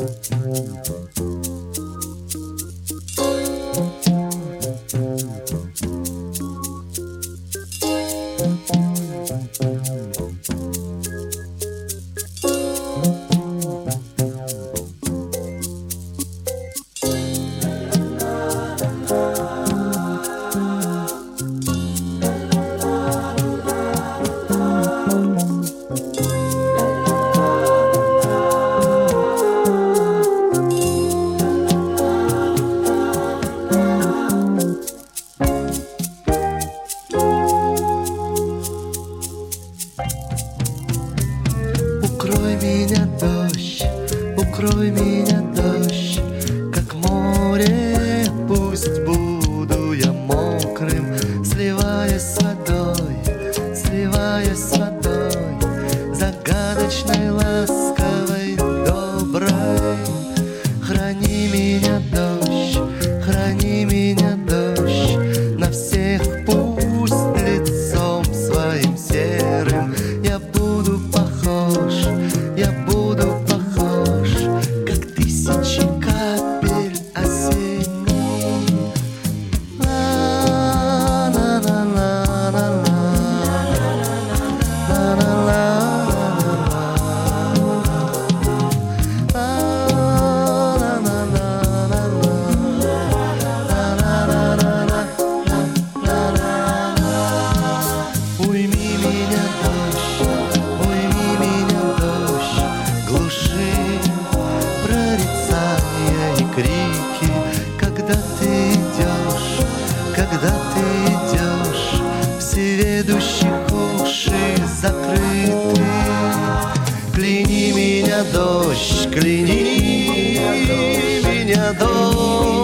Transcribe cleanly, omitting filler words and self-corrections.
Укрой меня, дождь, укрой меня, дождь, как море, пусть буду я мокрым, сливаясь с водой, загадочной, ласковой, доброй. Храни меня, дождь, на всех пусть лицом своим серым я буду похож, как тысячи капель осенних. Уйми меня, дождь, глуши прорицания и крики, когда ты идешь, всеведущих уши закрыты. Кляни меня, дождь, кляни меня, дождь.